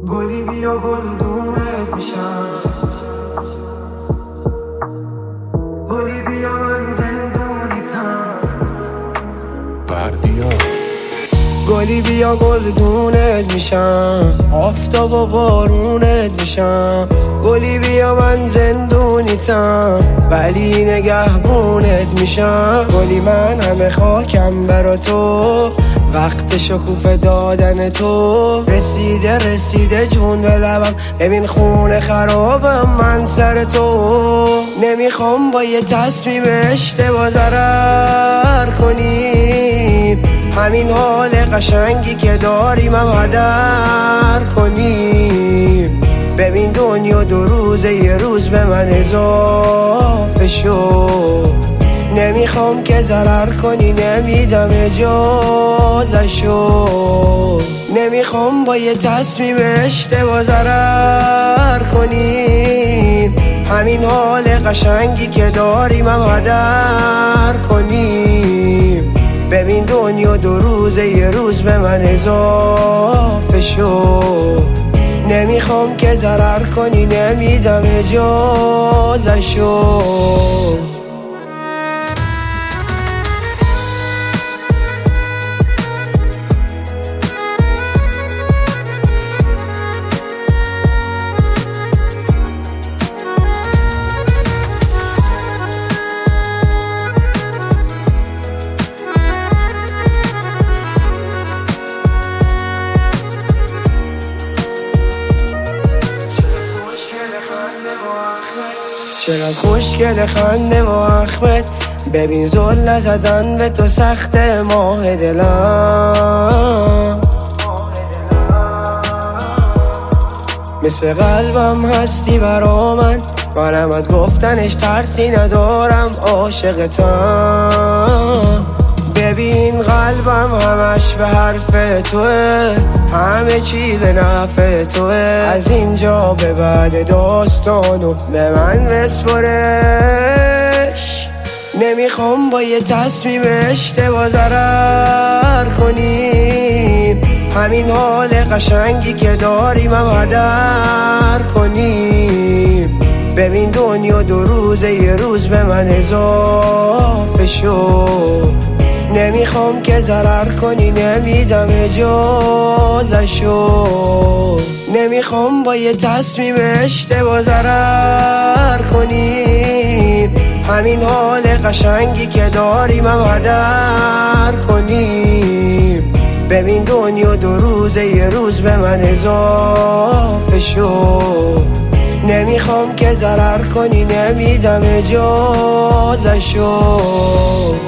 گلی بیا گلدونت میشم، گلی بیا من زندونیتم. بردیا گلی بیا گلدونت میشم، آفتاب و بارونت میشم. گلی بیا من زندونیتم، ولی نگهبونت میشم. گلی من همه خاکم برا تو، وقت شکوفه دادن تو. رسیده جون به لبم، ببین خونه خرابم من سر تو. نمیخوام با یه تصمیم اشتباه ضرر کنیم، همین حال قشنگی که داریم هم هدر کنیم. ببین دنیا دو روزه، یه روز به من اضافه شو. نمیخوام که ضرر کنی، نمیدم اجازه‌شو. نمیخوام با یه تصمیم اشتباه ضرر کنیم، همین حال قشنگی که داریم هم هدر کنیم. ببین دنیا دو روزه، یه روز به من اضافه شو. نمیخوام که ضرر کنی، نمیدم اجازه‌شو. چرا خوشگل خنده و احمد، ببین زل زدن به تو سخت ماه دلم. مثل قلبم هستی برا منم از گفتنش ترسی ندارم، عاشقتم. ببین قلبم همش به حرف توه، همه چی به نفع توه. از اینجا به بعد داستانو به من بسپرش. نمیخوام با یه تصمیم اشتباه ضرر کنیم، همین حال قشنگی که داریم هم هدر کنیم. ببین دنیا دو روزه، یه روز به من اضافه شو. نمیخوام که ضرر کنی، نمیدم اجازه‌شو. نمیخوام با یه تصمیم اشتباه ضرر کنیم، همین حال قشنگی که داریم هم هدر کنیم. ببین دنیا دو روزه، یه روز به من اضافه شو. نمیخوام که ضرر کنی، نمیدم اجازه‌شو.